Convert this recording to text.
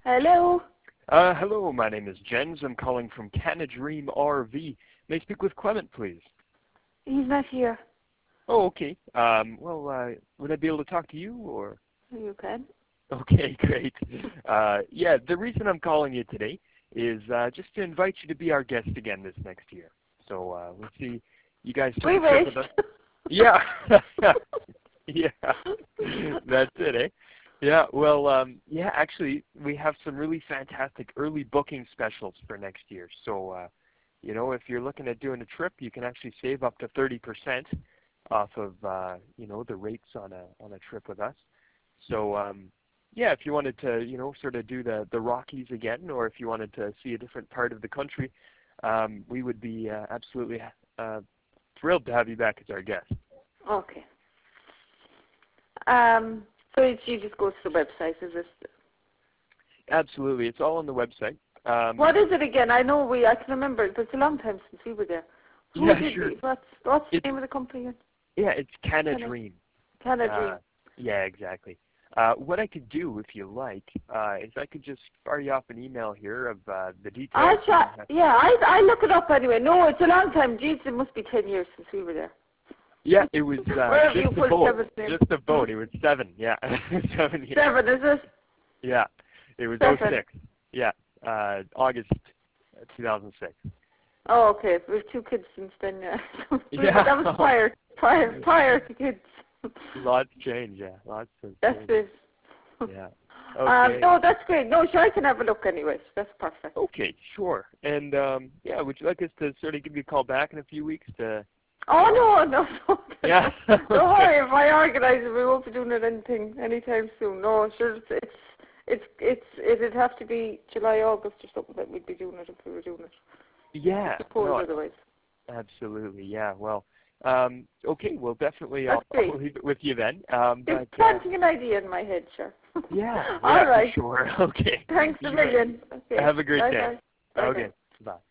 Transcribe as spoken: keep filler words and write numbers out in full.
Hello. Uh, hello, my name is Jens. I'm calling from Canadream R V. May I speak with Clement, please? He's not here. Oh, okay. Um, well, uh, would I be able to talk to you, or? You can. Okay, great. Uh, yeah, the reason I'm calling you today is uh, just to invite you to be our guest again this next year. So uh, let's see, you guys took We a trip wish. with us. Yeah. Yeah. That's it, eh? Yeah, well, um, yeah, actually, we have some really fantastic early booking specials for next year. So, uh, you know, if you're looking at doing a trip, you can actually save up to thirty percent off of, uh, you know, the rates on a on a trip with us. So, um, yeah, if you wanted to, you know, sort of do the, the Rockies again, or if you wanted to see a different part of the country, um, we would be uh, absolutely uh, thrilled to have you back as our guest. Okay. Um, so it's, you just go to the website, is it? Absolutely. It's all on the website. Um, What is it again? I know we, I can remember it, but it's a long time since we were there. Who yeah, did sure. we, what's, what's the It's, name of the company again? yeah, it's Canadream. Canadream. Uh, yeah, exactly. Uh, what I could do, if you like, uh, is I could just fire you off an email here of uh, the details. I you try, have. yeah, I, I look it up anyway. No, it's a long time. Jeez, it must be ten years since we were there. Yeah, it was uh, Where have you just a put boat. seven in? Just a boat. It was seven. Yeah, seven years. Seven, is it? Yeah, it was oh Seven. six. Yeah, uh, August two thousand six. Oh, okay. We have two kids since then, yeah. Yeah. That was prior, prior, prior to kids. Lots change, yeah. Lots of That's change. it. Yeah. Um, Okay. no, that's great. No, sure, I can have a look anyways. That's perfect. Okay, sure. And um, yeah, would you like us to sort of give you a call back in a few weeks to? Oh, no, no, no. Yeah. Don't worry, if I organise it, we won't be doing it anything anytime soon. No, sure, it's, it's, it's, it's it'd have to be July, August or something that we'd be doing it if we were doing it. Yeah. It's cold No, otherwise. absolutely. Yeah. Well. Um, okay. Well, definitely, That's I'll, great. I'll leave it with you then. Um, You're but uh, planting an idea in my head, sure. yeah. All Yeah. For right. sure. Okay. Thanks a You million. Okay. have a great Bye day. bye. Bye Okay. bye. Bye.